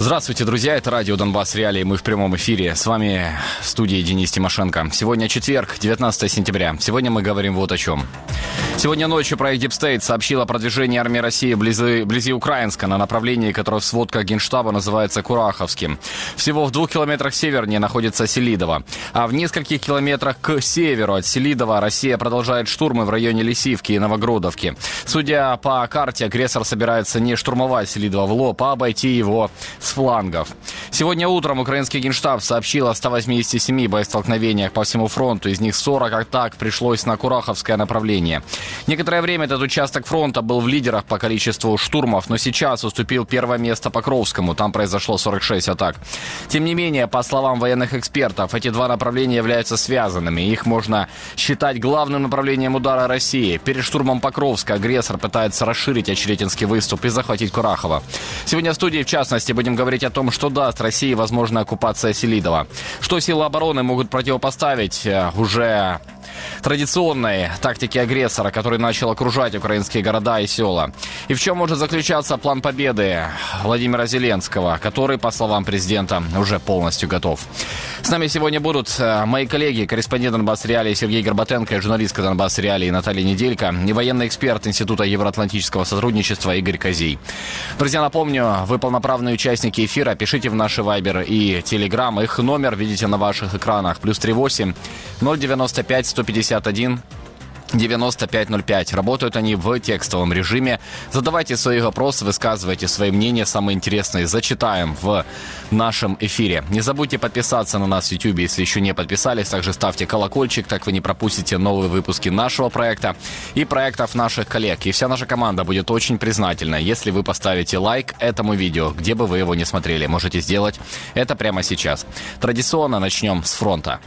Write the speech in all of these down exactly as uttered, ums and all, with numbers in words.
Здравствуйте, друзья, это радио Донбасс Реалии, мы в прямом эфире. С вами в студии Денис Тимошенко. Сегодня четверг, девятнадцатое сентября. Сегодня мы говорим вот о чем. Сегодня ночью проект Deep State сообщил о продвижении армии России вблизи, вблизи Украинска на направлении, которое в сводках Генштаба называется Кураховским. Всего в двух километрах севернее находится Селидово. А в нескольких километрах к северу от Селидова Россия продолжает штурмы в районе Лисивки и Новогродовки. Судя по карте, агрессор собирается не штурмовать Селидово в лоб, а обойти его с флангов. Сегодня утром украинский Генштаб сообщил о ста восьмидесяти семи боестолкновениях по всему фронту. Из них сорок атак пришлось на Кураховское направление. Некоторое время этот участок фронта был в лидерах по количеству штурмов, но сейчас уступил первое место Покровскому. Там произошло сорок шесть атак. Тем не менее, по словам военных экспертов, эти два направления являются связанными. Их можно считать главным направлением удара России. Перед штурмом Покровска агрессор пытается расширить Очеретинский выступ и захватить Курахово. Сегодня в студии, в частности, будем говорить о том, что даст России возможная оккупация Селидова. Что силы обороны могут противопоставить уже традиционной тактике агрессора, который начал окружать украинские города и села. И в чем может заключаться план победы Владимира Зеленского, который, по словам президента, уже полностью готов. С нами сегодня будут мои коллеги, корреспондент Донбасс Реалии Сергей Горбатенко и журналистка Донбасс Реалии Наталья Неделько и военный эксперт Института евроатлантического сотрудничества Игорь Козий. Друзья, напомню, вы полноправные участники эфира. Пишите в наши Вайбер и Телеграм. Их номер видите на ваших экранах. Плюс три восемь ноль девяносто пять сто пятьдесят один девяносто пять ноль пять. Работают они в текстовом режиме. Задавайте свои вопросы, высказывайте свои мнения, самые интересные зачитаем в нашем эфире. Не забудьте подписаться на нас в YouTube, если еще не подписались. Также ставьте колокольчик, так вы не пропустите новые выпуски нашего проекта и проектов наших коллег. И вся наша команда будет очень признательна, если вы поставите лайк этому видео, где бы вы его не смотрели. Можете сделать это прямо сейчас. Традиционно начнем с фронта.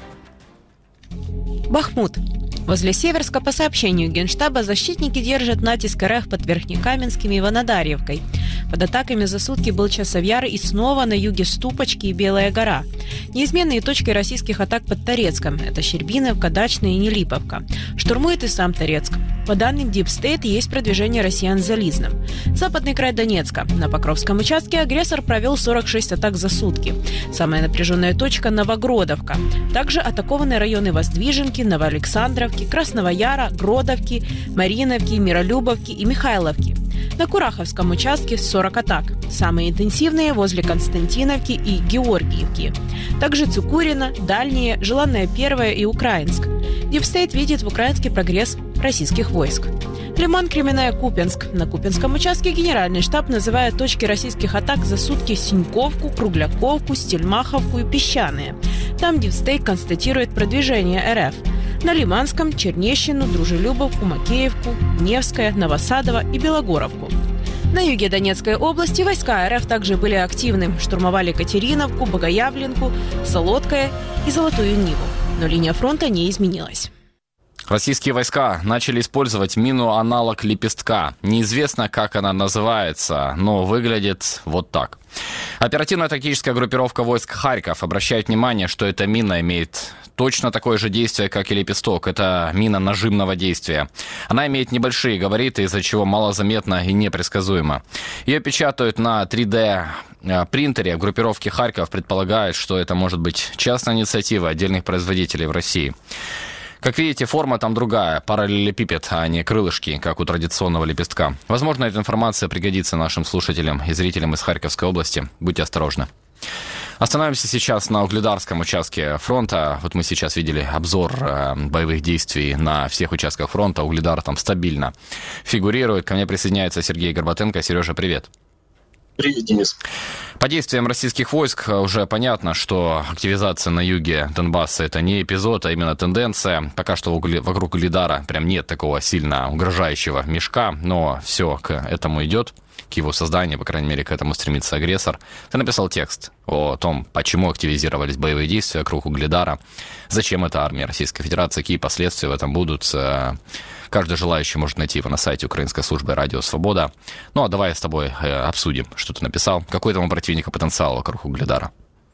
Бахмут. Возле Северска, по сообщению Генштаба, защитники держат натиск РФ под Верхнекаменским и Ванодарьевкой. Под атаками за сутки был Часовьяр и снова на юге Ступочки и Белая гора. Неизменные точки российских атак под Торецком – это Щербиновка, Дачная и Нелиповка. Штурмует и сам Торецк. По данным Deep State, есть продвижение россиян за Лизном. Западный край Донецка. На Покровском участке агрессор провел сорок шесть атак за сутки. Самая напряженная точка – Новогродовка. Также атакованы районы Воздвиженки, Новоалександровки, Красного Яра, Гродовки, Мариновки, Миролюбовки и Михайловки. На Кураховском участке сорок атак. Самые интенсивные возле Константиновки и Георгиевки. Также Цукурина, Дальние, Желанная Первая и Украинск. Deep State видит в украинский прогресс российских войск. Лиман, Кременная, Купянск. На Купянском участке генеральный штаб называет точки российских атак за сутки Синьковку, Кругляковку, Стельмаховку и Песчаные. Там Deep State констатирует продвижение РФ. На Лиманском – Чернещину, Дружелюбовку, Макеевку, Невское, Новосадово и Белогоровку. На юге Донецкой области войска РФ также были активны. Штурмовали Катериновку, Богоявленку, Солодкое и Золотую Ниву. Но линия фронта не изменилась. Российские войска начали использовать мину-аналог «Лепестка». Неизвестно, как она называется, но выглядит вот так. Оперативная тактическая группировка войск «Харьков» обращает внимание, что эта мина имеет точно такое же действие, как и «Лепесток». Это мина нажимного действия. Она имеет небольшие габариты, из-за чего малозаметна и непредсказуема. Ее печатают на три дэ принтере. В группировке «Харьков» предполагают, что это может быть частная инициатива отдельных производителей в России. Как видите, форма там другая, параллелепипед, а не крылышки, как у традиционного лепестка. Возможно, эта информация пригодится нашим слушателям и зрителям из Харьковской области. Будьте осторожны. Остановимся сейчас на Угледарском участке фронта. Вот мы сейчас видели обзор э, боевых действий на всех участках фронта. Угледар там стабильно фигурирует. Ко мне присоединяется Сергей Горбатенко. Сережа, привет. Привет, Денис. По действиям российских войск уже понятно, что активизация на юге Донбасса – это не эпизод, а именно тенденция. Пока что вокруг Угледара прям нет такого сильно угрожающего мешка, но все к этому идет, к его созданию, по крайней мере, к этому стремится агрессор. Ты написал текст о том, почему активизировались боевые действия вокруг Угледара, зачем это армия Российской Федерации, какие последствия в этом будут. Каждый желающий может найти его на сайте Украинской службы «Радио Свобода». Ну, а давай с тобой э, обсудим, что ты написал. Какой там у противника потенциал вокруг Угледара?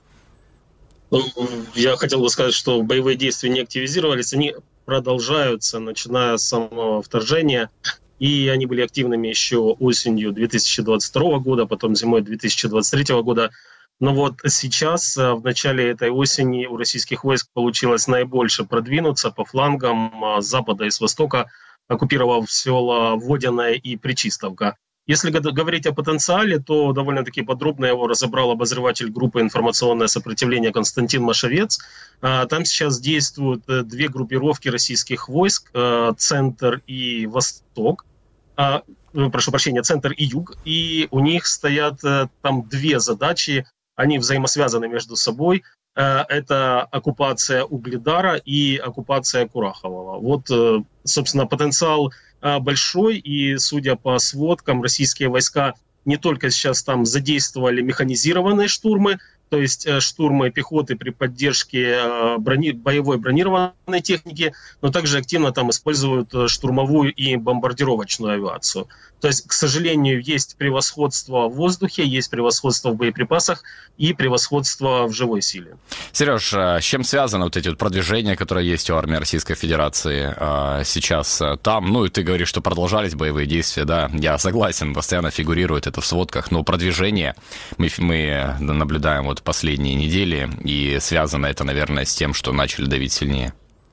Я хотел бы сказать, что боевые действия не активизировались, они продолжаются, начиная с самого вторжения. И они были активными еще осенью две тысячи двадцать второго года, потом зимой две тысячи двадцать третьего года. Но вот сейчас, в начале этой осени, у российских войск получилось наибольше продвинуться по флангам с запада и с востока, оккупировав села Водяное и Причистовка. Если говорить о потенциале, то довольно-таки подробно его разобрал обозреватель группы «Информационное сопротивление» Константин Машевец. Там сейчас действуют две группировки российских войск, «Центр» и «Восток». Прошу прощения, «Центр» и «Юг». И у них стоят там две задачи, они взаимосвязаны между собой. Это оккупация Угледара и оккупация Курахового. Вот, собственно, потенциал большой, и, судя по сводкам, российские войска не только сейчас там задействовали механизированные штурмы, то есть штурмы пехоты при поддержке брони, боевой бронированной техники, но также активно там используют штурмовую и бомбардировочную авиацию. То есть, к сожалению, есть превосходство в воздухе, есть превосходство в боеприпасах и превосходство в живой силе. Сереж, с чем связаны вот эти вот продвижения, которые есть у армии Российской Федерации сейчас там? Ну и ты говоришь, что продолжались боевые действия, да, я согласен, постоянно фигурирует это в сводках, но продвижение мы, мы наблюдаем вот последние недели, и связано это, наверное, с тем, что начали давить сильнее.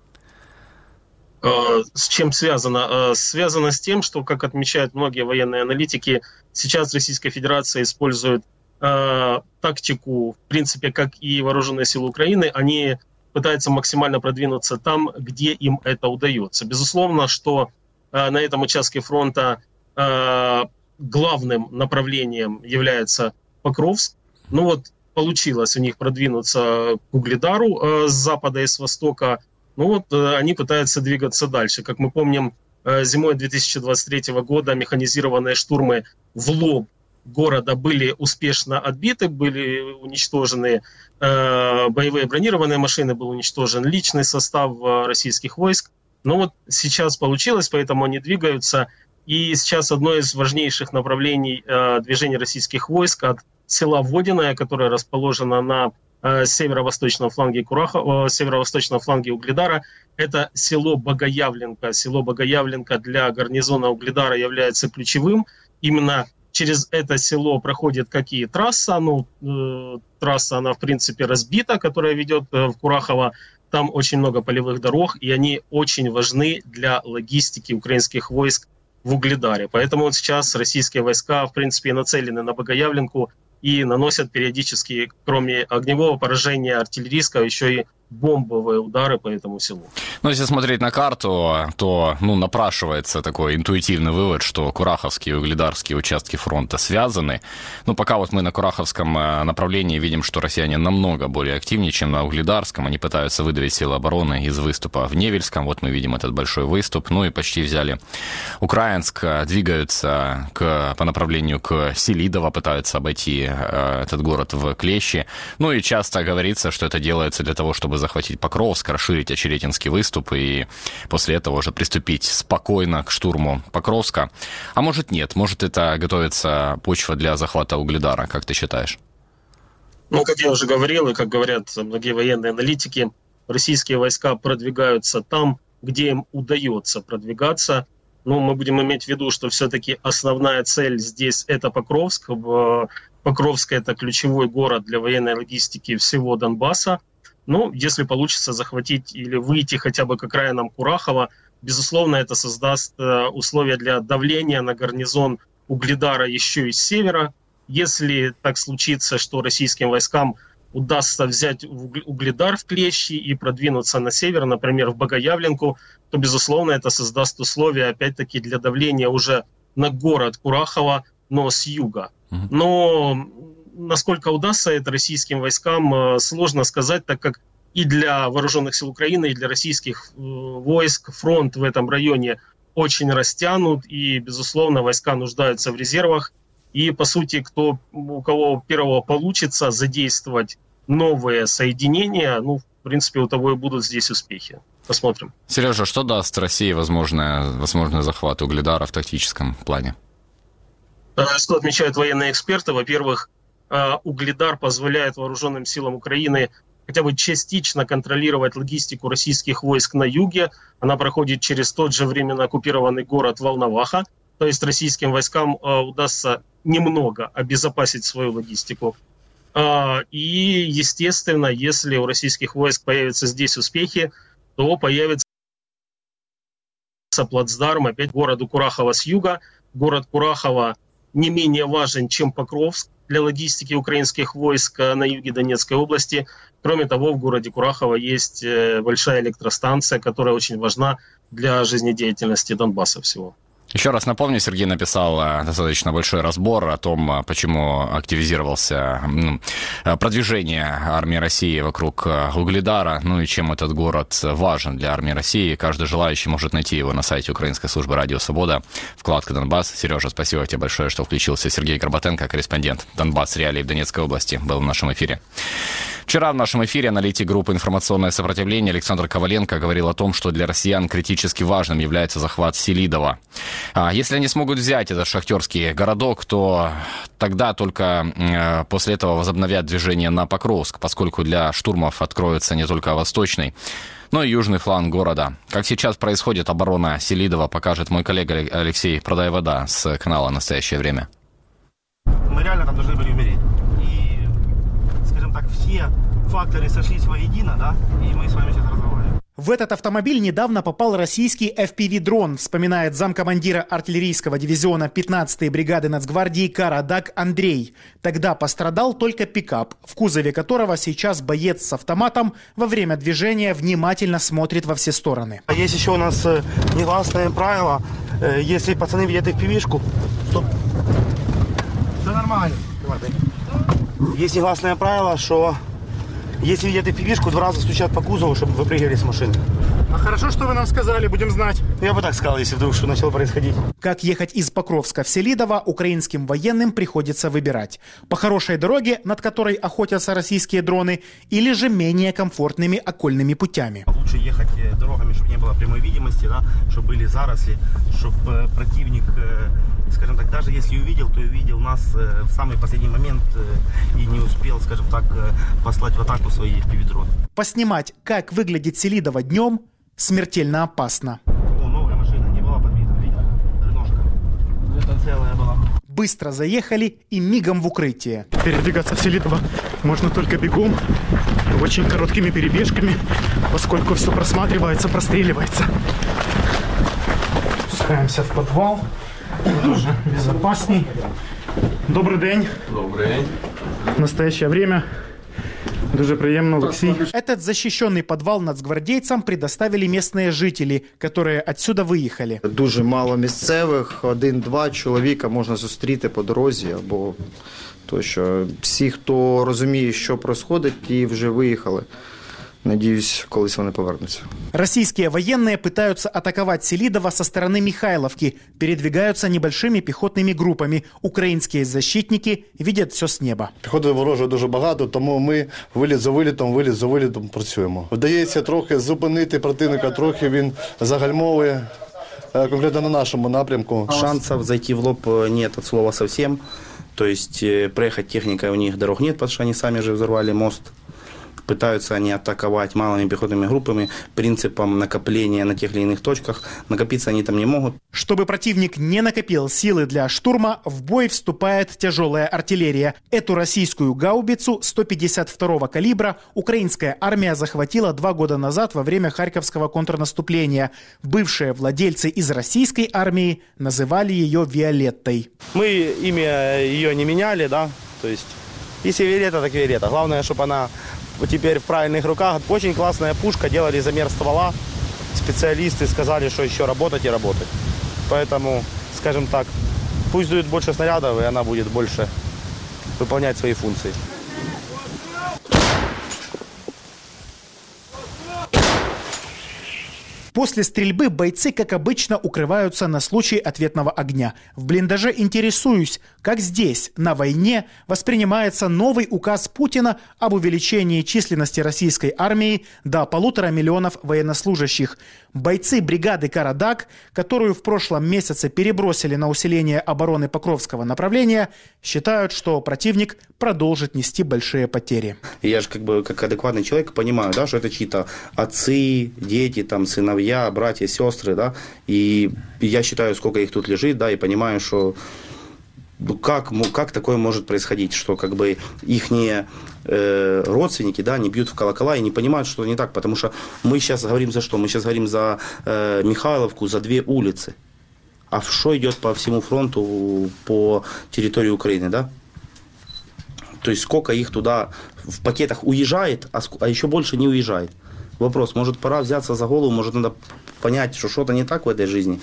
С чем связано? Связано с тем, что, как отмечают многие военные аналитики, сейчас Российская Федерация использует э, тактику, в принципе, как и вооруженные силы Украины, они пытаются максимально продвинуться там, где им это удается. Безусловно, что э, на этом участке фронта э, главным направлением является Покровск. Ну вот, получилось у них продвинуться к Угледару э, с запада и с востока. Ну вот э, они пытаются двигаться дальше. Как мы помним, э, зимой две тысячи двадцать третьего года механизированные штурмы в лоб города были успешно отбиты, были уничтожены э, боевые бронированные машины, был уничтожен личный состав э, российских войск. Но вот сейчас получилось, поэтому они двигаются. И сейчас одно из важнейших направлений э, движения российских войск от села Водяное, которое расположено на э, северо-восточном фланге Курахова, э, северо-восточном фланге Угледара, это село Богоявленко. Село Богоявленко для гарнизона Угледара является ключевым. Именно через это село проходит как и трасса, ну, э, трасса, она в принципе разбита, которая ведет э, в Курахово. Там очень много полевых дорог, и они очень важны для логистики украинских войск в Угледаре. Поэтому вот сейчас российские войска, в принципе, нацелены на Богоявленку и наносят периодически, кроме огневого поражения артиллерийского, еще и бомбовые удары по этому селу. Ну, если смотреть на карту, то, ну, напрашивается такой интуитивный вывод, что Кураховские и Угледарские участки фронта связаны. Ну, пока вот мы на Кураховском направлении видим, что россияне намного более активнее, чем на Угледарском. Они пытаются выдавить силы обороны из выступа в Невельском. Вот мы видим этот большой выступ. Ну, и почти взяли Украинск, двигаются к, по направлению к Селидово, пытаются обойти э, этот город в Клещи. Ну, и часто говорится, что это делается для того, чтобы захватить Покровск, расширить Очеретинский выступ и после этого уже приступить спокойно к штурму Покровска. А может нет, может это готовится почва для захвата Угледара, как ты считаешь? Ну, как я уже говорил, и как говорят многие военные аналитики, российские войска продвигаются там, где им удается продвигаться. Но мы будем иметь в виду, что все-таки основная цель здесь это Покровск. Покровск это ключевой город для военной логистики всего Донбасса. Ну, если получится захватить или выйти хотя бы к окраинам Курахова, безусловно, это создаст условия для давления на гарнизон Угледара еще и с севера. Если так случится, что российским войскам удастся взять Угледар в клещи и продвинуться на север, например, в Богоявленку, то, безусловно, это создаст условия, опять-таки, для давления уже на город Курахова, но с юга. Но насколько удастся это российским войскам, сложно сказать, так как и для вооруженных сил Украины, и для российских войск фронт в этом районе очень растянут, и, безусловно, войска нуждаются в резервах. И, по сути, кто, у кого первого получится задействовать новые соединения, ну, в принципе, у того и будут здесь успехи. Посмотрим. Сережа, что даст России возможный, возможный захват Угледара в тактическом плане? Что отмечают военные эксперты? Во-первых, Угледар позволяет вооруженным силам Украины хотя бы частично контролировать логистику российских войск на юге. Она проходит через тот же временно оккупированный город Волноваха. То есть российским войскам удастся немного обезопасить свою логистику. И, естественно, если у российских войск появятся здесь успехи, то появится плацдарм опять городу Курахово с юга. Город Курахово не менее важен, чем Покровск для логистики украинских войск на юге Донецкой области. Кроме того, в городе Курахово есть большая электростанция, которая очень важна для жизнедеятельности Донбасса всего. Еще раз напомню, Сергей написал достаточно большой разбор о том, почему активизировался ну, продвижение армии России вокруг Угледара, ну и чем этот город важен для армии России. Каждый желающий может найти его на сайте Украинской службы «Радио Свобода», вкладка «Донбасс». Сережа, спасибо тебе большое, что включился. Сергей Горбатенко, корреспондент «Донбасс. Реалии» в Донецкой области, был в нашем эфире. Вчера в нашем эфире аналитик группы «Информационное сопротивление» Александр Коваленко говорил о том, что для россиян критически важным является захват Селидова. Если они смогут взять этот шахтерский городок, то тогда только после этого возобновят движение на Покровск, поскольку для штурмов откроется не только восточный, но и южный фланг города. Как сейчас происходит оборона Селидова, покажет мой коллега Алексей Продай-Вода с канала «Настоящее время». Мы реально там должны были умереть. И, скажем так, все факторы сошлись воедино, да, и мы с вами сейчас разговариваем. В этот автомобиль недавно попал российский эф пи ви-дрон, вспоминает замкомандира артиллерийского дивизиона пятнадцатой бригады Нацгвардии Карадаг Андрей. Тогда пострадал только пикап, в кузове которого сейчас боец с автоматом во время движения внимательно смотрит во все стороны. А есть еще у нас негласное правило, если пацаны видят эф пи ви-шку, стоп, все нормально. Есть негласное правило, что если видят эф пи ви-шку, два раза стучат по кузову, чтобы выпрыгивали с машины. А хорошо, что вы нам сказали, будем знать. Я бы так сказал, если вдруг что начало происходить. Как ехать из Покровска в Селидово, украинским военным приходится выбирать. По хорошей дороге, над которой охотятся российские дроны, или же менее комфортными окольными путями. Лучше ехать дорогами, чтобы не было прямой видимости, да, чтобы были заросли, чтобы противник, скажем так, даже если увидел, то увидел нас в самый последний момент и не успел, скажем так, послать в атаку свои эф пи ви-дроны. Поснимать, как выглядит Селидово днем, смертельно опасно. О, новая машина, не была подбита, видите? Реношка. Это целая была. Быстро заехали и мигом в укрытие. Передвигаться в Селидово можно только бегом, очень короткими перебежками, поскольку все просматривается, простреливается. Спускаемся в подвал, тоже безопасней. Добрый день. Добрый день. В настоящее время. Дуже приємно, Олексій. Этот защищенный подвал нацгвардейцам предоставили местные жители, которые отсюда выехали. Дуже мало місцевих, один-два чоловіка можна зустріти по дорозі, або то, що всі, хто розуміє, що відбувається, ті вже виїхали. Надеюсь, колись вони повернутся. Российские военные пытаются атаковать Селидово со стороны Михайловки, передвигаются небольшими пехотными группами. Украинские защитники видят все с неба. Піхоти ворожої дуже багато, тому ми виліт за вилітом, виліт за вилітом працюємо. Вдається трохи зупинити противника, трохи він загальмовує, конкретно на нашому напрямку. Шансов зайти в лоб нет от слова совсем. То есть проехать техникой у них дорог нет, потому что они сами же взорвали мост. Пытаются они атаковать малыми пехотными группами, принципом накопления на тех или иных точках. Накопиться они там не могут. Чтобы противник не накопил силы для штурма, в бой вступает тяжелая артиллерия. Эту российскую гаубицу сто пятьдесят второго калибра украинская армия захватила два года назад во время Харьковского контрнаступления. Бывшие владельцы из российской армии называли ее «Виолеттой». Мы имя ее не меняли, да, то есть если Виолетта, так Виолетта. Главное, чтобы она теперь в правильных руках. Очень классная пушка, делали замер ствола. Специалисты сказали, что еще работать и работать. Поэтому, скажем так, пусть дует больше снарядов, и она будет больше выполнять свои функции. После стрельбы бойцы, как обычно, укрываются на случай ответного огня. В блиндаже интересуюсь, как здесь, на войне, воспринимается новый указ Путина об увеличении численности российской армии до полутора миллионов военнослужащих. Бойцы бригады «Карадаг», которую в прошлом месяце перебросили на усиление обороны Покровского направления, считают, что противник продолжит нести большие потери. Я же как бы как адекватный человек понимаю, да, что это чьи-то отцы, дети, там, сыновья, братья, сестры, да, и я считаю, сколько их тут лежит, да, и понимаю, что как, как такое может происходить, что как бы их э, родственники, да, не бьют в колокола и не понимают, что не так, потому что мы сейчас говорим за что? Мы сейчас говорим за э, Михайловку, за две улицы. А что идет по всему фронту, по территории Украины, да? То есть сколько их туда в пакетах уезжает, а, а еще больше не уезжает. Вопрос, может пора взяться за голову, может надо понять, что что-то не так в этой жизни.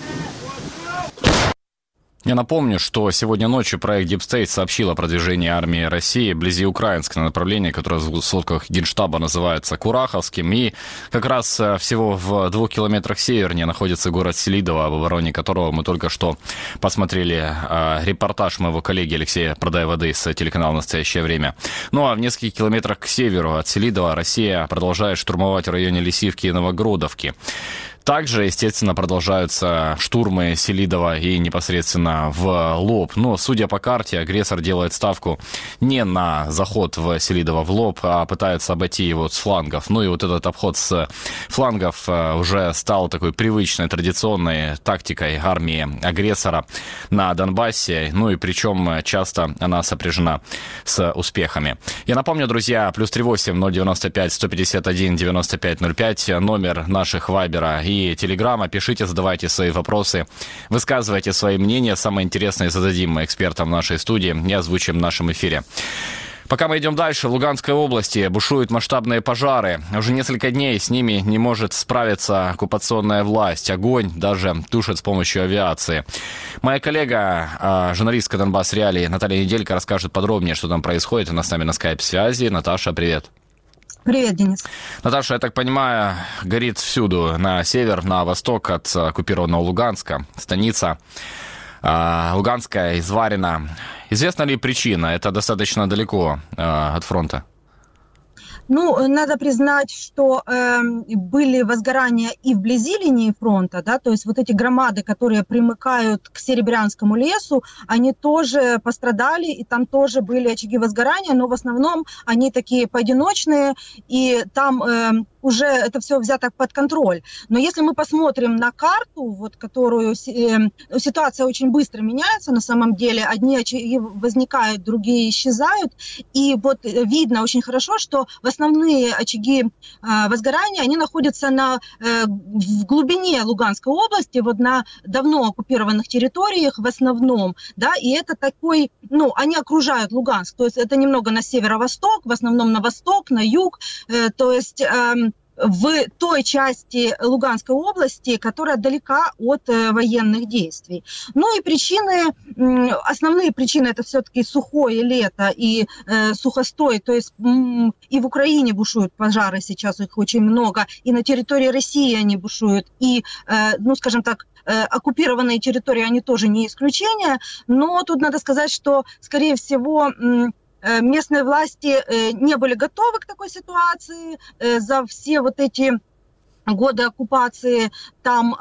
Я напомню, что сегодня ночью проект Deep State сообщил о продвижении армии России вблизи Украинска на направлении, которое в сводках Генштаба называется Кураховским. И как раз всего в двух километрах севернее находится город Селидово, об обороне которого мы только что посмотрели репортаж моего коллеги Алексея Продаеводы с телеканала «Настоящее время». Ну а в нескольких километрах к северу от Селидова Россия продолжает штурмовать в районе Лисивки и Новогродовки. Также, естественно, продолжаются штурмы Селидова и непосредственно в лоб. Но, судя по карте, агрессор делает ставку не на заход в Селидово в лоб, а пытается обойти его с флангов. Ну и вот этот обход с флангов уже стал такой привычной, традиционной тактикой армии агрессора на Донбассе. Ну и причем часто она сопряжена с успехами. Я напомню, друзья, плюс три восемь ноль девяносто пять сто пятьдесят один девяносто пять ноль пять, номер наших вайбера и телеграма. Пишите, задавайте свои вопросы, высказывайте свои мнения. Самое интересное зададим мы экспертам в нашей студии и озвучим в нашем эфире. Пока мы идем дальше, в Луганской области бушуют масштабные пожары. Уже несколько дней с ними не может справиться оккупационная власть. Огонь даже тушит с помощью авиации. Моя коллега, журналистка Донбасс Реалии Наталья Неделька расскажет подробнее, что там происходит. Она с нами на скайп-связи. Наташа, привет. Привет, Денис. Наташа, я так понимаю, горит всюду, на север, на восток от оккупированного Луганска, станица э, Луганская, Изварина. Известна ли причина? Это достаточно далеко э, от фронта. Ну, надо признать, что э, были возгорания и вблизи линии фронта, да, то есть вот эти громады, которые примыкают к Серебрянскому лесу, они тоже пострадали, и там тоже были очаги возгорания, но в основном они такие поодиночные, и там э, уже это все взято под контроль. Но если мы посмотрим на карту, вот, которую э, ситуация очень быстро меняется на самом деле, одни очаги возникают, другие исчезают, и вот видно очень хорошо, что в основные очаги э, возгорания, они находятся на, э, в глубине Луганской области, вот на давно оккупированных территориях в основном, да, и это такой, ну, они окружают Луганск, то есть это немного на северо-восток, в основном на восток, на юг, э, то есть... Э, в той части Луганской области, которая далека от э, военных действий. Ну и причины, э, основные причины это все-таки сухое лето и э, сухостой, то есть э, и в Украине бушуют пожары, сейчас их очень много, и на территории России они бушуют, и, э, ну скажем так, э, оккупированные территории, они тоже не исключение, но тут надо сказать, что, скорее всего, э, местные власти не были готовы к такой ситуации. За все вот эти годы оккупации там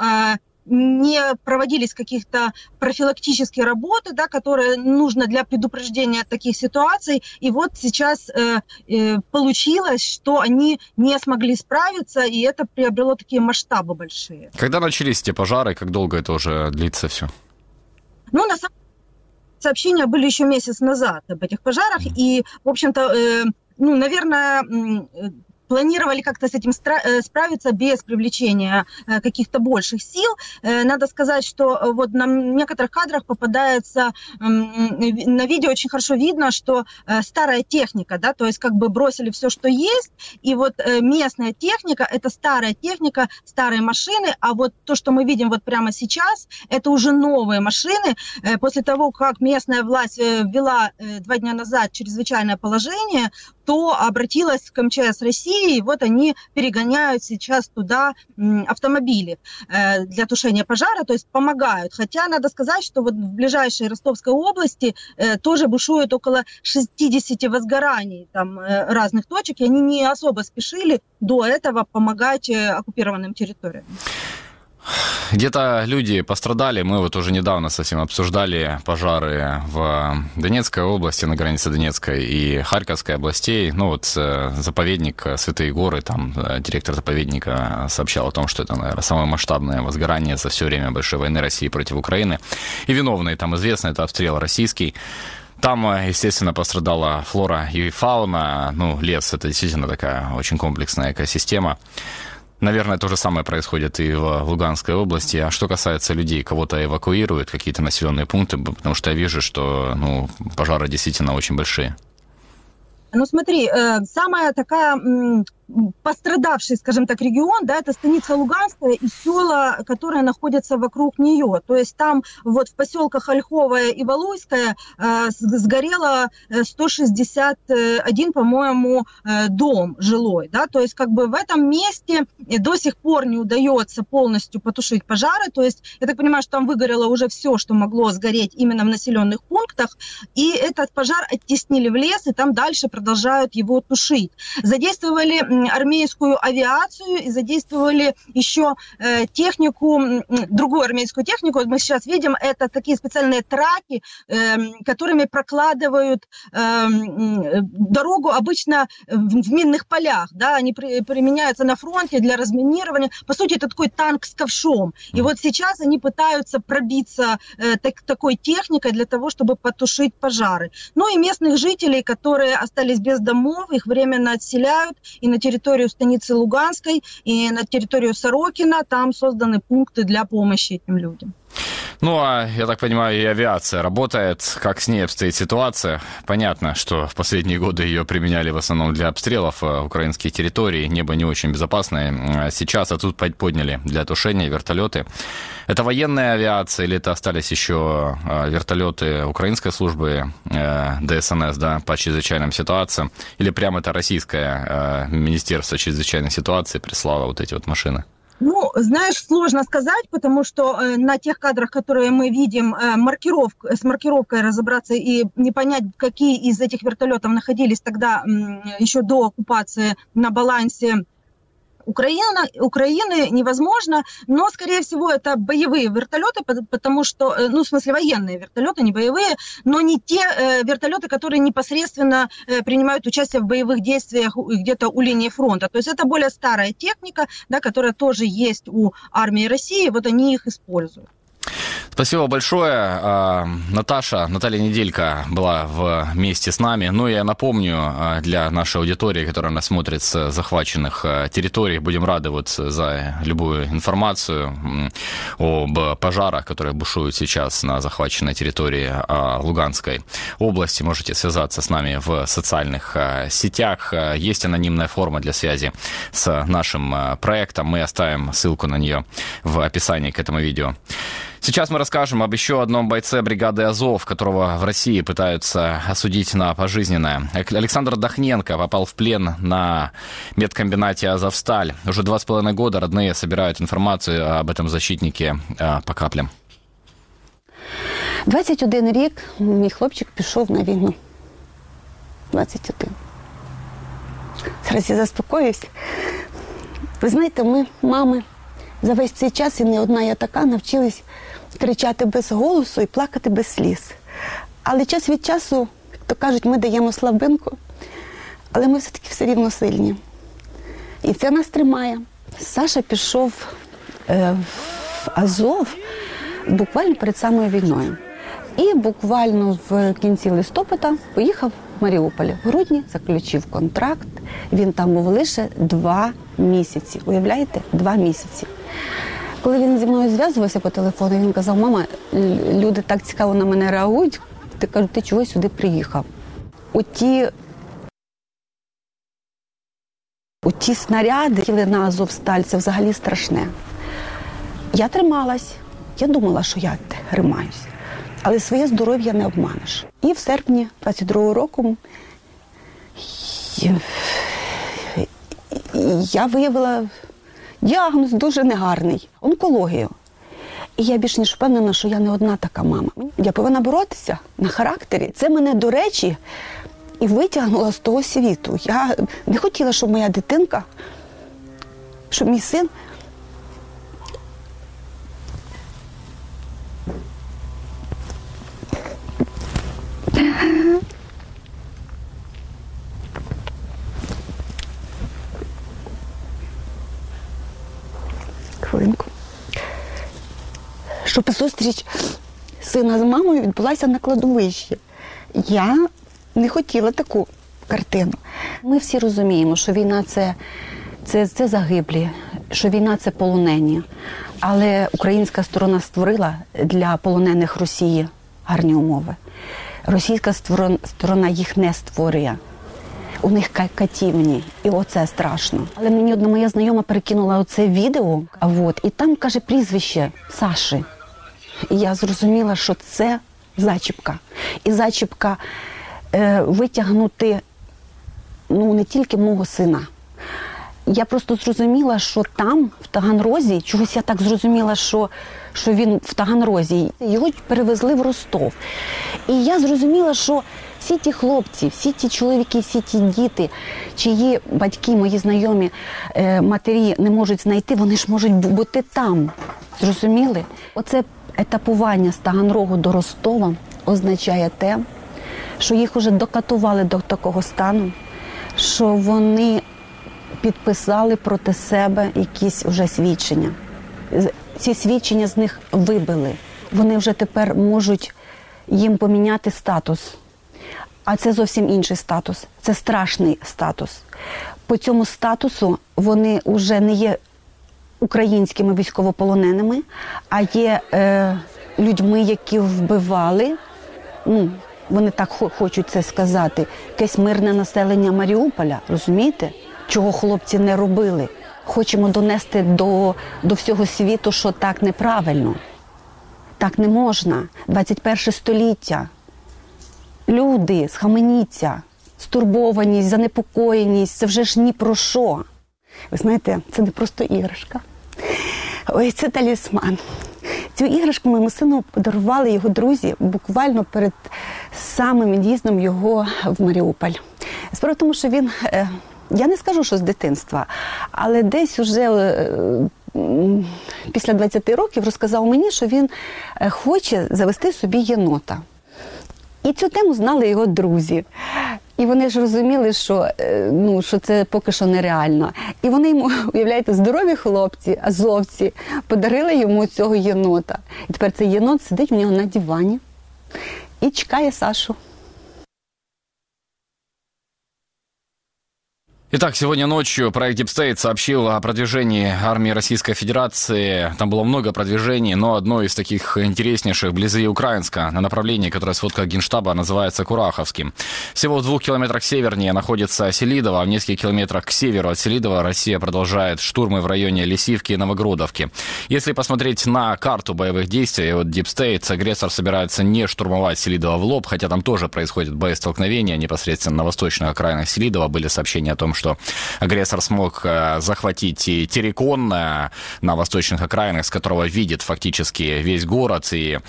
не проводились каких-то профилактические работы, да, которые нужно для предупреждения таких ситуаций. И вот сейчас получилось, что они не смогли справиться, и это приобрело такие масштабы большие. Когда начались эти пожары, как долго это уже длится все? Ну, на самом сообщения были еще месяц назад об этих пожарах, и, в общем-то, э, ну, наверное, э, планировали как-то с этим справиться без привлечения э, каких-то больших сил. Э, надо сказать, что вот на некоторых кадрах попадается, э, на видео очень хорошо видно, что э, старая техника, да, то есть как бы бросили все, что есть, и вот э, местная техника, это старая техника, старые машины, а вот то, что мы видим вот прямо сейчас, это уже новые машины. Э, после того, как местная власть э, ввела э, два дня назад чрезвычайное положение, то обратилась к эм че эс России, и вот они перегоняют сейчас туда автомобили для тушения пожара, то есть помогают. Хотя надо сказать, что вот в ближайшей Ростовской области тоже бушует около шестьдесят возгораний там разных точек, и они не особо спешили до этого помогать оккупированным территориям. Где-то люди пострадали. Мы вот уже недавно совсем обсуждали пожары в Донецкой области, на границе Донецкой и Харьковской областей. Ну вот заповедник Святые Горы, там директор заповедника сообщал о том, что это, наверное, самое масштабное возгорание за все время большой войны России против Украины. И виновные там известно, это обстрел российский. Там, естественно, пострадала флора и фауна. Ну, лес – это действительно такая очень комплексная экосистема. Наверное, то же самое происходит и в Луганской области. А что касается людей, кого-то эвакуируют, какие-то населенные пункты, потому что я вижу, что ну, пожары действительно очень большие. Ну смотри, самая такая пострадавший, скажем так, регион, да, это станица Луганская и села, которые находятся вокруг нее. То есть там вот в поселках Ольховая и Валуйская э, сгорело сто шестьдесят один, по-моему, э, дом жилой, да, то есть как бы в этом месте до сих пор не удается полностью потушить пожары, то есть я так понимаю, что там выгорело уже все, что могло сгореть именно в населенных пунктах, и этот пожар оттеснили в лес, и там дальше продолжают его тушить. Задействовали армейскую авиацию и задействовали еще э, технику, другую армейскую технику. Вот мы сейчас видим, это такие специальные траки, э, которыми прокладывают э, дорогу обычно в, в минных полях. Да? Они при, применяются на фронте для разминирования. По сути, это такой танк с ковшом. И вот сейчас они пытаются пробиться э, так, такой техникой для того, чтобы потушить пожары. Ну и местных жителей, которые остались без домов, их временно отселяют, и на территорию станицы Луганской, и на территорию Сорокина, там созданы пункты для помощи этим людям. Ну, а я так понимаю, и авиация работает. Как с ней обстоит ситуация? Понятно, что в последние годы ее применяли в основном для обстрелов украинских территорий. Небо не очень безопасное. Сейчас, а тут подняли для тушения вертолеты. Это военная авиация или это остались еще вертолеты украинской службы ДСНС, да, по чрезвычайным ситуациям? Или прямо это российское министерство чрезвычайных ситуаций прислало вот эти вот машины? Ну, знаешь, сложно сказать, потому что э, на тех кадрах, которые мы видим, э, маркировка, с маркировкой разобраться и не понять, какие из этих вертолетов находились тогда э, еще до оккупации на балансе Украина, Украины невозможно, но, скорее всего, это боевые вертолеты, потому что, ну, в смысле, военные вертолеты, не боевые, но не те э, вертолеты, которые непосредственно э, принимают участие в боевых действиях где-то у линии фронта. То есть это более старая техника, да, которая тоже есть у армии России, вот они их используют. Спасибо большое. Наташа, Наталья Неделько была вместе с нами. Ну, я напомню для нашей аудитории, которая нас смотрит с захваченных территорий, будем рады вот за любую информацию об пожарах, которые бушуют сейчас на захваченной территории Луганской области. Можете связаться с нами в социальных сетях. Есть анонимная форма для связи с нашим проектом. Мы оставим ссылку на нее в описании к этому видео. Сейчас мы расскажем об еще одном бойце бригады «Азов», которого в России пытаются осудить на пожизненное. Александр Дахненко попал в плен на медкомбинате «Азовсталь». Уже два с половиной года родные собирают информацию об этом защитнике по каплям. двадцять один рік мій хлопчик пішов на війну. двадцять один. Зараз я заспокоюсь. Ви знаєте, ми, мами, за весь цей час, і не одна я така, навчились кричати без голосу і плакати без сліз. Але час від часу, як то кажуть, ми даємо слабинку, але ми все-таки все рівно сильні. І це нас тримає. Саша пішов е, в Азов буквально перед самою війною. І буквально в кінці листопада поїхав в Маріуполі. В грудні заключив контракт. Він там був лише два місяці. Уявляєте? Два місяці. Коли він зі мною зв'язувався по телефону, він казав: мама, люди так цікаво на мене реагують. Ти кажу, ти чого сюди приїхав? Оті, оті снаряди, які на Азовсталь, це взагалі страшне. Я трималась. Я думала, що я тримаюсь. Але своє здоров'я не обманеш. І в серпні двадцять другого року я виявила діагноз дуже негарний – онкологію. І я більш ніж впевнена, що я не одна така мама. Я повинна боротися на характері. Це мене, до речі, і витягнуло з того світу. Я не хотіла, щоб моя дитинка, щоб мій син щоб зустріч сина з мамою відбулася на кладовищі. Я не хотіла таку картину. Ми всі розуміємо, що війна це, це, це загиблі, що війна це полонені. Але українська сторона створила для полонених Росії гарні умови. Російська сторона їх не створює. У них катівні, і оце страшно. Але мені одна моя знайома перекинула оце відео, а от, і там, каже, прізвище Саші. І я зрозуміла, що це зачіпка. І зачіпка е, витягнути, ну, не тільки мого сина. Я просто зрозуміла, що там, в Таганрозі, чогось я так зрозуміла, що, що він в Таганрозі, його перевезли в Ростов. І я зрозуміла, що всі ті хлопці, всі ті чоловіки, всі ті діти, чиї батьки, мої знайомі, е, матері не можуть знайти, вони ж можуть бути там. Зрозуміли? Оце етапування з Таганрогу до Ростова означає те, що їх вже докатували до такого стану, що вони підписали проти себе якісь вже свідчення. Ці свідчення з них вибили. Вони вже тепер можуть їм поміняти статус. А це зовсім інший статус. Це страшний статус. По цьому статусу вони вже не є українськими військовополоненими, а є е, людьми, які вбивали, ну, вони так хочуть це сказати, якесь мирне населення Маріуполя, розумієте? Чого хлопці не робили. Хочемо донести до, до всього світу, що так неправильно. Так не можна. двадцять перше століття. Люди, схаменіться. Стурбованість, занепокоєність, це вже ж ні про що. Ви знаєте, це не просто іграшка. Ой, це талісман. Цю іграшку моєму сину подарували його друзі буквально перед самим від'їздом його в Маріуполь. Справа в тому, що він, я не скажу, що з дитинства, але десь уже після двадцяти років розказав мені, що він хоче завести собі єнота. І цю тему знали його друзі. І вони ж розуміли, що, ну, що це поки що нереально. І вони йому, уявляєте, здорові хлопці, азовці, подарили йому цього єнота. І тепер цей єнот сидить у нього на дивані і чекає Сашу. Итак, сегодня ночью проект Deep State сообщил о продвижении армии Российской Федерации. Там было много продвижений, но одно из таких интереснейших близ Украинска, на направлении, которое сводка Генштаба называется Кураховским. Всего в двух километрах севернее находится Селидово, в нескольких километрах к северу от Селидова Россия продолжает штурмы в районе Лисивки и Новогродовки. Если посмотреть на карту боевых действий, вот Deep State, агрессор собирается не штурмовать Селидово в лоб, хотя там тоже происходят боестолкновения непосредственно на восточных окраинах Селидова. Были сообщения о том, что агрессор смог захватить и Терекон на восточных окраинах, с которого видит фактически весь город, и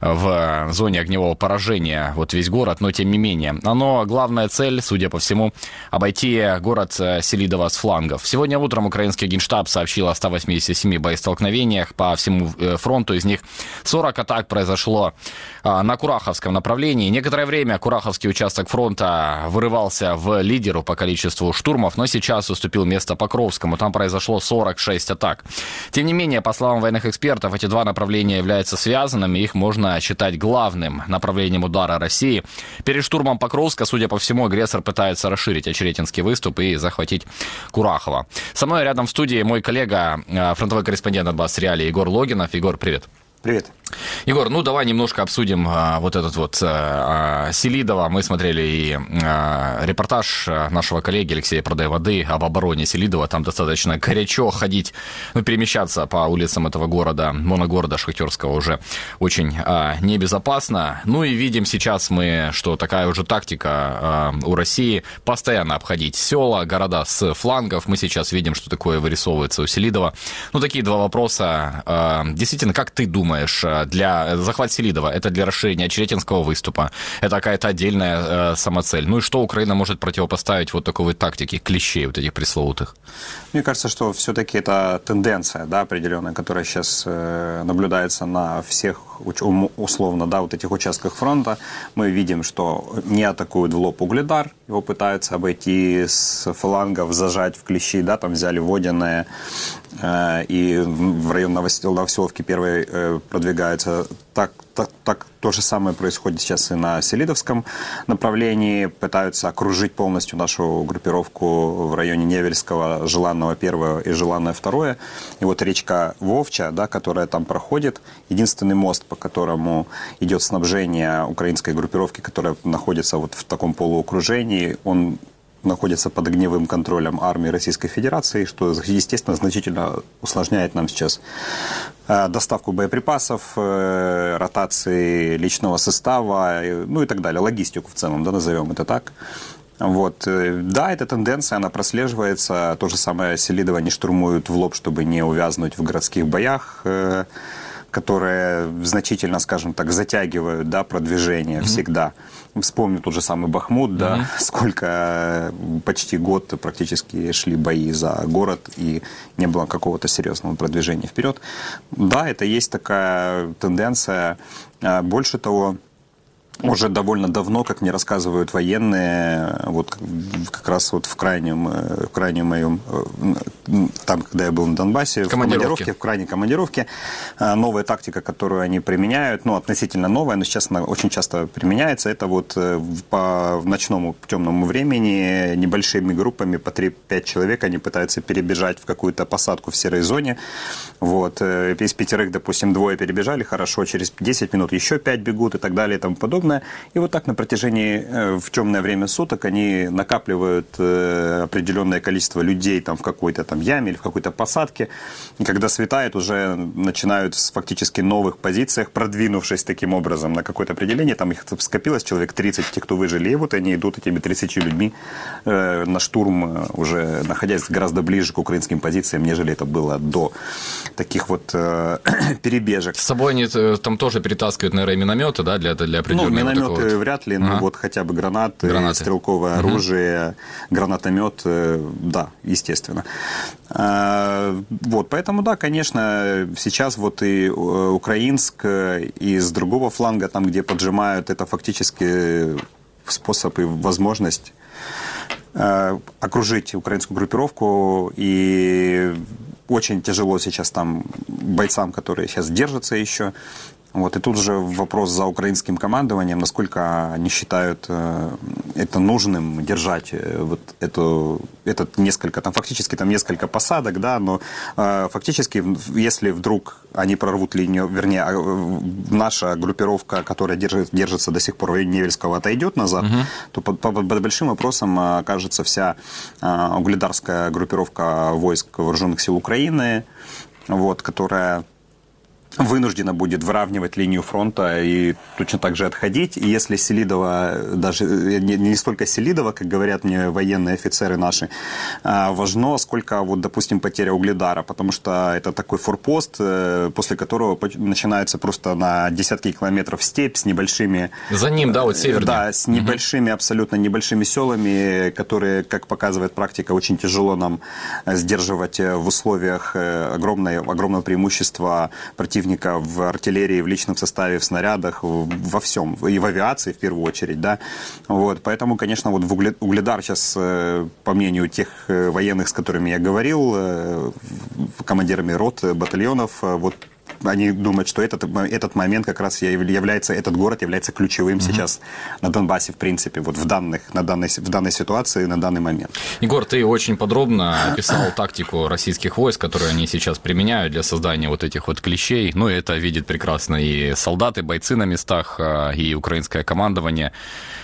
в зоне огневого поражения вот весь город, но тем не менее. Но главная цель, судя по всему, обойти город Селидово с флангов. Сегодня утром украинский Генштаб сообщил о ста восьмидесяти семи боестолкновениях по всему фронту, из них сорок атак произошло на Кураховском направлении. Некоторое время Кураховский участок фронта вырывался в лидеру по количеству штурмов, но сейчас уступил место Покровскому. Там произошло сорок шесть атак. Тем не менее, по словам военных экспертов, эти два направления являются связанными. Их можно считать главным направлением удара России. Перед штурмом Покровска, судя по всему, агрессор пытается расширить Очеретинский выступ и захватить Курахово. Со мной рядом в студии мой коллега, фронтовой корреспондент Донбасс Реалии Егор Логинов. Егор, привет. Привет. Егор, ну давай немножко обсудим а, вот этот вот а, Селидово. Мы смотрели и а, репортаж нашего коллеги Алексея Продай-Воды об обороне Селидова. Там достаточно горячо ходить, ну, перемещаться по улицам этого города, моногорода Шахтерского уже очень а, небезопасно. Ну и видим сейчас мы, что такая уже тактика а, у России постоянно обходить села, города с флангов. Мы сейчас видим, что такое вырисовывается у Селидова. Ну такие два вопроса. А, действительно, как ты думаешь, для захват Селидова, это для расширения Очеретинского выступа, это какая-то отдельная э, самоцель. Ну и что Украина может противопоставить вот такой вот тактике, клещей вот этих пресловутых? Мне кажется, что все-таки это тенденция, да, определенная, которая сейчас э, наблюдается на всех, условно, да, вот этих участках фронта. Мы видим, что не атакуют в лоб Угледар, его пытаются обойти с флангов, зажать в клещи, да, там взяли Водяное, э, и в район Новоселовки первой э, продвигаются. Так, так, так то же самое происходит сейчас и на Селидовском направлении. Пытаются окружить полностью нашу группировку в районе Невельского, Желанного первого и Желанное второе. И вот речка Вовча, да, которая там проходит, единственный мост, по которому идет снабжение украинской группировки, которая находится вот в таком полуокружении, он находится под огневым контролем армии Российской Федерации, что, естественно, значительно усложняет нам сейчас доставку боеприпасов, ротации личного состава, ну и так далее, логистику в целом, да, назовем это так. Вот. Да, эта тенденция, она прослеживается. То же самое Селидово не штурмуют в лоб, чтобы не увязнуть в городских боях, которые значительно, скажем так, затягивают, да, продвижение mm-hmm. всегда. Вспомню тот же самый Бахмут, да, mm-hmm. сколько почти год практически шли бои за город, и не было какого-то серьезного продвижения вперед. Да, это есть такая тенденция. Больше того, уже довольно давно, как мне рассказывают военные, вот как раз вот в крайнем, в крайнем моем, там, когда я был на Донбассе, в командировке, в крайней командировке, новая тактика, которую они применяют, ну, относительно новая, но сейчас она очень часто применяется, это вот по ночному темному времени небольшими группами по три-пять человек они пытаются перебежать в какую-то посадку в серой зоне. Вот. Из пятерых, допустим, двое перебежали, хорошо, через десять минут еще пять бегут и так далее и тому подобное. И вот так на протяжении, в темное время суток, они накапливают определенное количество людей там в какой-то там яме или в какой-то посадке. И когда светает, уже начинают с фактически новых позициях, продвинувшись таким образом на какое-то определение. Там их скопилось человек тридцать, те, кто выжили. И вот они идут этими тридцатью людьми на штурм, уже находясь гораздо ближе к украинским позициям, нежели это было до таких вот перебежек. С собой они там тоже перетаскивают, наверное, минометы, да, для, для определенного... Ну, минометы вот... вряд ли, ага. но вот хотя бы гранаты, гранаты. стрелковое угу. оружие, гранатомет, да, естественно. Вот, поэтому, да, конечно, сейчас вот и Украинск, и с другого фланга, там, где поджимают, это фактически способ и возможность окружить украинскую группировку, и очень тяжело сейчас там бойцам, которые сейчас держатся еще. Вот, и тут же вопрос за украинским командованием, насколько они считают это нужным держать вот эту, этот несколько, там фактически там несколько посадок, да, но э, фактически, если вдруг они прорвут линию, вернее, наша группировка, которая держит, держится до сих пор в районе Невельского, отойдет назад, угу. то под, под, под большим вопросом окажется вся э, угледарская группировка войск вооруженных сил Украины, вот, которая вынуждена будет выравнивать линию фронта и точно так же отходить. И если Селидово, даже не, не столько Селидово, как говорят мне военные офицеры наши, важно, сколько, вот, допустим, потеря Угледара, потому что это такой форпост, после которого начинается просто на десятки километров степь с небольшими... За ним, да, вот севернее. Да, с небольшими, угу. абсолютно небольшими селами, которые, как показывает практика, очень тяжело нам сдерживать в условиях огромное, огромного преимущества противника в артиллерии, в личном составе, в снарядах, во всем, и в авиации в первую очередь, да. Вот, поэтому, конечно, вот в Угледар сейчас, по мнению тех военных, с которыми я говорил, командирами рот, батальонов, вот они думают, что этот, этот момент как раз является, этот город является ключевым mm-hmm. сейчас на Донбассе, в принципе, вот в, данных, на данной, в данной ситуации, на данный момент. Егор, ты очень подробно описал тактику российских войск, которые они сейчас применяют для создания вот этих вот клещей. Ну, это видят прекрасно и солдаты, бойцы на местах, и украинское командование.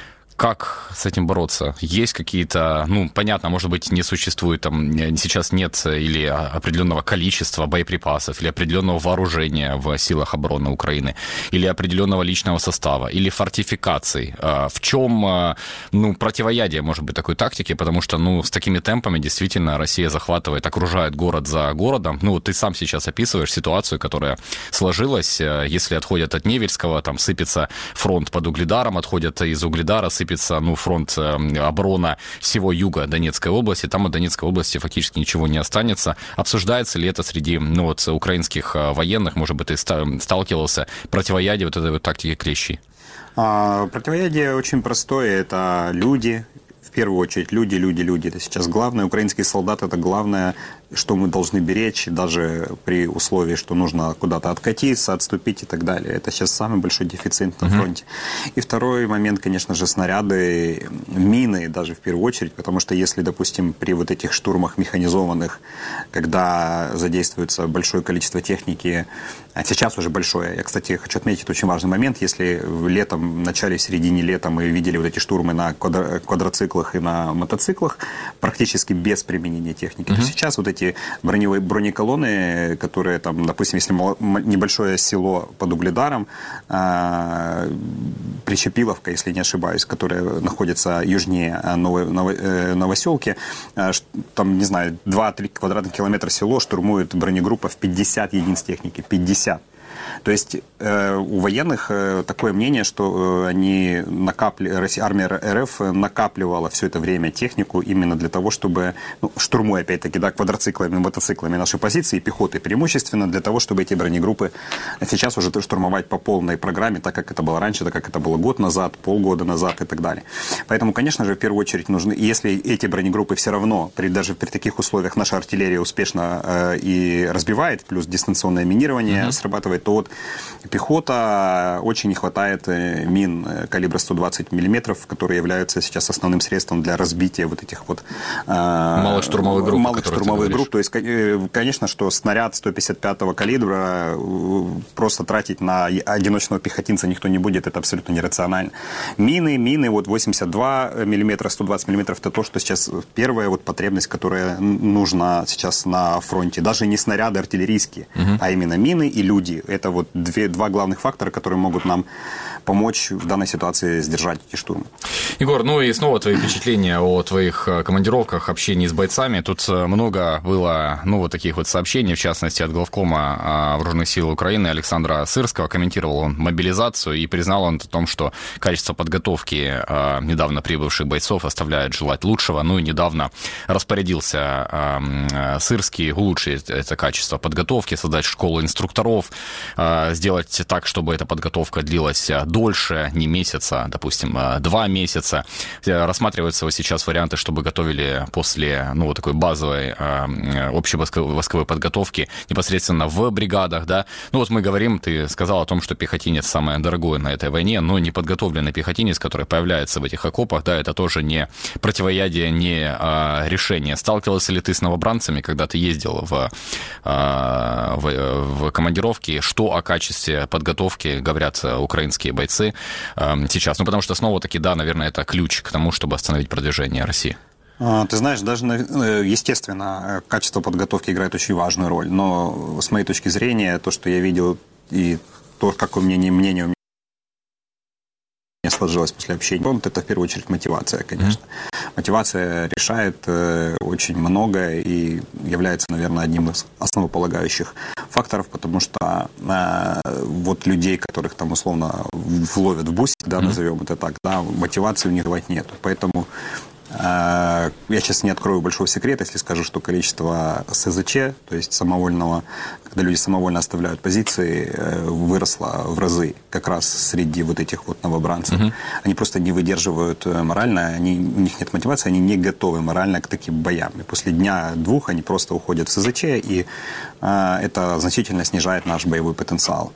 Как с этим бороться? Есть какие-то, ну, понятно, может быть, не существует, там, сейчас нет или определенного количества боеприпасов, или определенного вооружения в силах обороны Украины, или определенного личного состава, или фортификаций. В чем, ну, противоядие, может быть, такой тактики? Потому что, ну, с такими темпами действительно Россия захватывает, окружает город за городом. Ну, ты сам сейчас описываешь ситуацию, которая сложилась. Если отходят от Невельского, там сыпется фронт под Угледаром, отходят из Угледара, сыпется ну, фронт оборона всего юга Донецкой области, там от Донецкой области фактически ничего не останется. Обсуждается ли это среди ну, вот, украинских военных, может быть, ты сталкивался, противоядие вот этой вот тактики клещей? А, противоядие очень простое, это люди, в первую очередь люди, люди, люди. Это сейчас главное. Украинские солдаты – это главное, что мы должны беречь, даже при условии, что нужно куда-то откатиться, отступить и так далее. Это сейчас самый большой дефицит на фронте. Uh-huh. И второй момент, конечно же, снаряды, мины даже в первую очередь, потому что если, допустим, при вот этих штурмах механизованных, когда задействуется большое количество техники, а сейчас уже большое, я, кстати, хочу отметить очень важный момент, если летом, в начале, в середине лета мы видели вот эти штурмы на квадро- квадроциклах и на мотоциклах, практически без применения техники, uh-huh. то сейчас вот эти броневые бронеколонны, которые там, допустим, если небольшое село под Угледаром, э, Причепиловка, если не ошибаюсь, которая находится южнее Новой, Новой, Новоселки, э, там, не знаю, два-три квадратных километра село штурмует бронегруппа в пятьдесят единиц техники, пятьдесят. То есть э, у военных э, такое мнение, что э, они накапли... армия РФ накапливала все это время технику именно для того, чтобы, ну, штурмуя опять-таки, да, квадроциклами, мотоциклами наши позиции, пехоты преимущественно, для того, чтобы эти бронегруппы сейчас уже штурмовать по полной программе, так как это было раньше, так как это было год назад, полгода назад и так далее. Поэтому, конечно же, в первую очередь нужны, если эти бронегруппы все равно, при, даже при таких условиях наша артиллерия успешно э, и разбивает, плюс дистанционное минирование uh-huh. срабатывает, то вот пехота очень не хватает мин калибра сто двадцать миллиметров, которые являются сейчас основным средством для разбития вот этих вот малых штурмовых групп. Малых штурмовых групп. То есть, конечно, что снаряд сто пятьдесят пятого калибра просто тратить на одиночного пехотинца никто не будет, это абсолютно нерационально. Мины, мины, вот восемьдесят два миллиметра, сто двадцать миллиметров, это то, что сейчас первая вот потребность, которая нужна сейчас на фронте. Даже не снаряды артиллерийские, угу. а именно мины и люди. Это вот две, два главных фактора, которые могут нам помочь в данной ситуации сдержать эти штурмы. Егор, ну и снова твои впечатления о твоих командировках, общении с бойцами. Тут много было, ну, вот таких вот сообщений, в частности, от главкома Вооруженных сил Украины Александра Сырского. Комментировал он мобилизацию и признал он о том, что качество подготовки недавно прибывших бойцов оставляет желать лучшего. Ну и недавно распорядился Сырский улучшить это качество подготовки, создать школу инструкторов, сделать так, чтобы эта подготовка длилась дольше, не месяца, допустим, два месяца. Рассматриваются вот сейчас варианты, чтобы готовили после, ну, вот такой базовой общей войсковой подготовки непосредственно в бригадах, да. Ну, вот мы говорим, ты сказал о том, что пехотинец самое дорогое на этой войне, но неподготовленный пехотинец, который появляется в этих окопах, да, это тоже не противоядие, не а, решение. Сталкивался ли ты с новобранцами, когда ты ездил в, а, в, в командировки? Что о качестве подготовки говорят украинские бойцы а, сейчас? Ну, потому что, снова-таки, да, наверное, это ключ к тому, чтобы остановить продвижение России. Ты знаешь, даже, естественно, качество подготовки играет очень важную роль, но с моей точки зрения, то, что я видел, и то, какое мнение, мнение у меня сложилось после общения, это в первую очередь мотивация, конечно. Mm-hmm. Мотивация решает э, очень многое и является, наверное, одним из основополагающих факторов, потому что э, вот людей, которых там условно вловят в бусик, да, mm-hmm. назовем это так, да, мотивации у них бывать нет. Поэтому я сейчас не открою большого секрета, если скажу, что количество СЗЧ, то есть самовольного, когда люди самовольно оставляют позиции, выросло в разы как раз среди вот этих вот новобранцев. Uh-huh. Они просто не выдерживают морально, они, у них нет мотивации, они не готовы морально к таким боям. И после дня-двух они просто уходят в СЗЧ, и а, это значительно снижает наш боевой потенциал.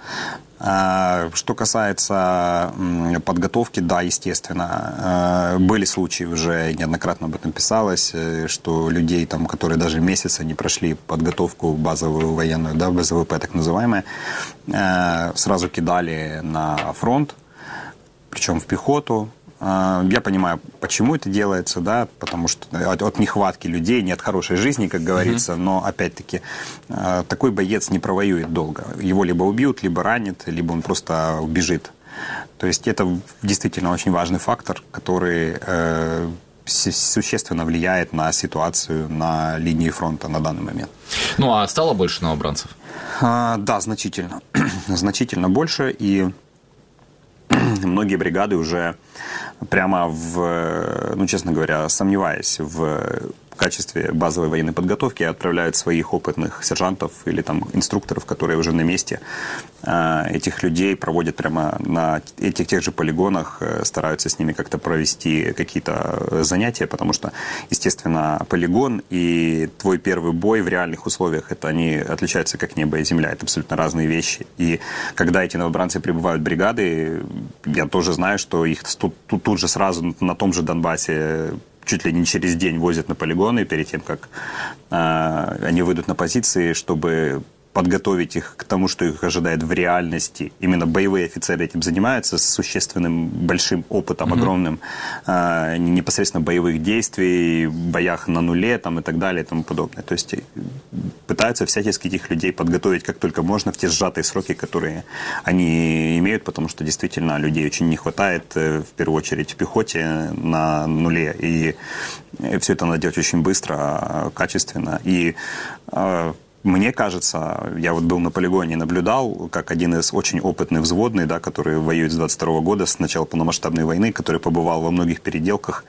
Что касается подготовки, да, естественно, были случаи, уже неоднократно об этом писалось, что людей, там, которые даже месяца не прошли подготовку базовую военную, да, бэ зэ вэ пэ так называемая, сразу кидали на фронт, причем в пехоту. Я понимаю, почему это делается, да, потому что от, от нехватки людей, не от хорошей жизни, как говорится, mm-hmm. но, опять-таки, такой боец не провоюет долго. Его либо убьют, либо ранят, либо он просто убежит. То есть это действительно очень важный фактор, который э, существенно влияет на ситуацию на линии фронта на данный момент. Ну, а стало больше новобранцев? А, да, значительно. Значительно больше, и многие бригады уже прямо в, ну, честно говоря, сомневаясь в качестве базовой военной подготовки отправляют своих опытных сержантов или там инструкторов, которые уже на месте. Этих людей проводят прямо на этих тех же полигонах, стараются с ними как-то провести какие-то занятия, потому что, естественно, полигон и твой первый бой в реальных условиях, это они отличаются как небо и земля, это абсолютно разные вещи. И когда эти новобранцы прибывают в бригады, я тоже знаю, что их тут, тут, тут же сразу на том же Донбассе чуть ли не через день возят на полигоны перед тем, как э, они выйдут на позиции, чтобы подготовить их к тому, что их ожидает в реальности. Именно боевые офицеры этим занимаются с существенным большим опытом, mm-hmm. огромным э, непосредственно боевых действий, боях на нуле там, и так далее и тому подобное. То есть пытаются всячески этих людей подготовить как только можно в те сжатые сроки, которые они имеют, потому что действительно людей очень не хватает, в первую очередь в пехоте на нуле. И все это надо делать очень быстро, качественно. И э, мне кажется, я вот был на полигоне и наблюдал, как один из очень опытных взводных, да, который воюет с двадцать второго года, с начала полномасштабной войны, который побывал во многих переделках,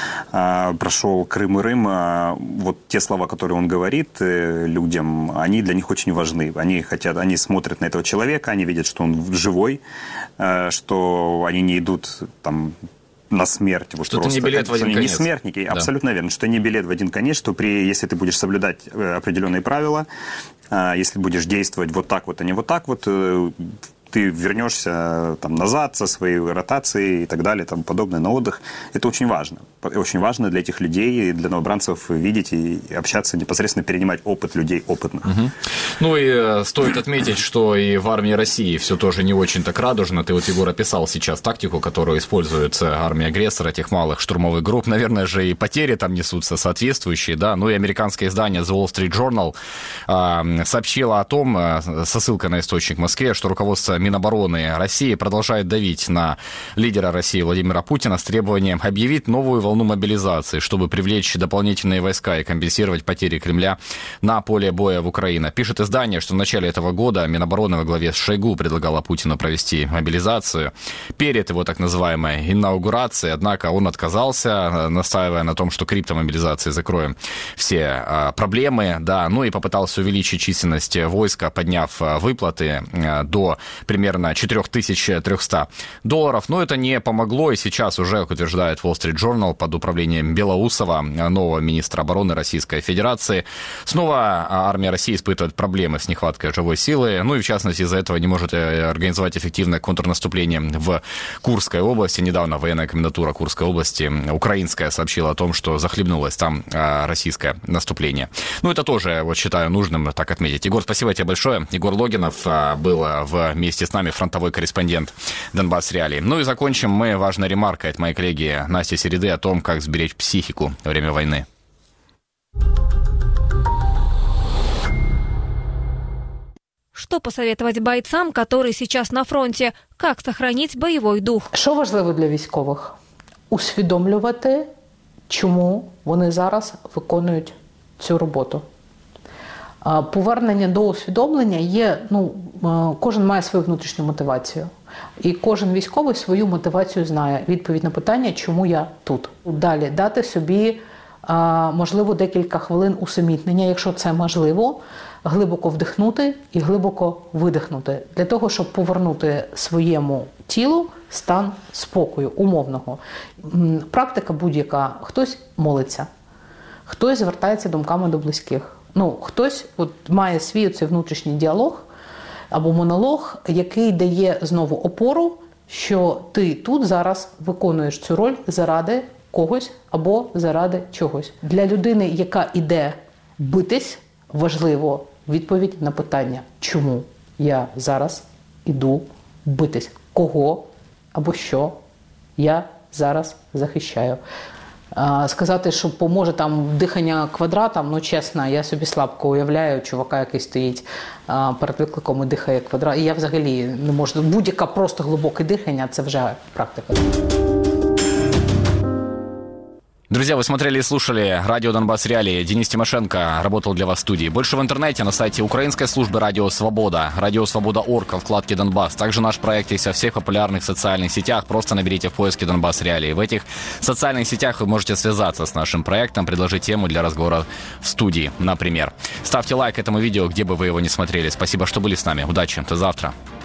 э, прошел Крым и Рым. Э, вот те слова, которые он говорит э, людям, они для них очень важны. Они хотят, они смотрят на этого человека, они видят, что он живой, э, что они не идут там на смерть. Вот что просто, это не билет в один не конец. Не смертники, да. Абсолютно верно. Что не билет в один конец, что при, если ты будешь соблюдать определенные правила, если будешь действовать вот так вот, а не вот так вот, ты вернешься там, назад со своей ротацией и так далее, там, подобное, на отдых. Это очень важно. Очень важно для этих людей и для новобранцев видеть и общаться, непосредственно перенимать опыт людей опытных. Угу. Ну и э, стоит отметить, что и в армии России все тоже не очень так радужно. Ты вот, Егор, описал сейчас тактику, которую использует армия агрессора, этих малых штурмовых групп. Наверное же и потери там несутся соответствующие, да. Ну и американское издание The Wall Street Journal э, сообщило о том, э, со ссылкой на источник в Москве, что руководство Минобороны России продолжает давить на лидера России Владимира Путина с требованием объявить новую волну мобилизации, чтобы привлечь дополнительные войска и компенсировать потери Кремля на поле боя в Украине. Пишет издание, что в начале этого года Минобороны во главе с Шойгу предлагала Путину провести мобилизацию перед его так называемой инаугурацией, однако он отказался, настаивая на том, что криптомобилизацией закроем все а, проблемы, да, ну и попытался увеличить численность войска, подняв а, выплаты а, до примерно четыре тысячи триста долларов, но это не помогло, и сейчас уже, как утверждает Wall Street Journal, под управлением Белоусова, нового министра обороны Российской Федерации, снова армия России испытывает проблемы с нехваткой живой силы, ну и в частности из-за этого не может организовать эффективное контрнаступление в Курской области. Недавно военная комендатура Курской области, украинская, сообщила о том, что захлебнулось там российское наступление. Ну это тоже, вот считаю, нужным так отметить. Егор, спасибо тебе большое. Егор Логинов был вместе с нами, фронтовой корреспондент Донбасс Реалий. Ну и закончим мы важной ремаркой от моей коллеги Насти Середы о том, как сберечь психику во время войны. Что посоветовать бойцам, которые сейчас на фронте? Как сохранить бойовий дух? Що важливо для військових? Усвідомлювати, чому вони зараз виконують цю роботу. Повернення до усвідомлення є, ну, кожен має свою внутрішню мотивацію. І кожен військовий свою мотивацію знає. Відповідь на питання, чому я тут. Далі дати собі, можливо, декілька хвилин усамітнення, якщо це можливо, глибоко вдихнути і глибоко видихнути. Для того, щоб повернути своєму тілу стан спокою, умовного. Практика будь-яка. Хтось молиться, хтось звертається думками до близьких. Ну, хтось от має свій оцей внутрішній діалог або монолог, який дає знову опору, що ти тут зараз виконуєш цю роль заради когось або заради чогось. Для людини, яка іде битись, важливо відповідь на питання, чому я зараз іду битись, кого або що я зараз захищаю. Сказати, що поможе там дихання квадратом, ну чесно, я собі слабко уявляю чувака, який стоїть перед викликом і дихає квадрат. І я взагалі не можу, будь-яка просто глибоке дихання – це вже практика. Друзья, Друзья, вы смотрели и слушали радио «Донбасс Реалии». Денис Тимошенко работал для вас в студии. Больше в интернете на сайте украинской службы «Радио Свобода», «Радио Свобода точка орг» во вкладке «Донбасс». Также наш проект есть во всех популярных социальных сетях. Просто наберите в поиске «Донбасс Реалии». В этих социальных сетях вы можете связаться с нашим проектом, предложить тему для разговора в студии, например. Ставьте лайк этому видео, где бы вы его ни смотрели. Спасибо, что были с нами. Удачи. До завтра.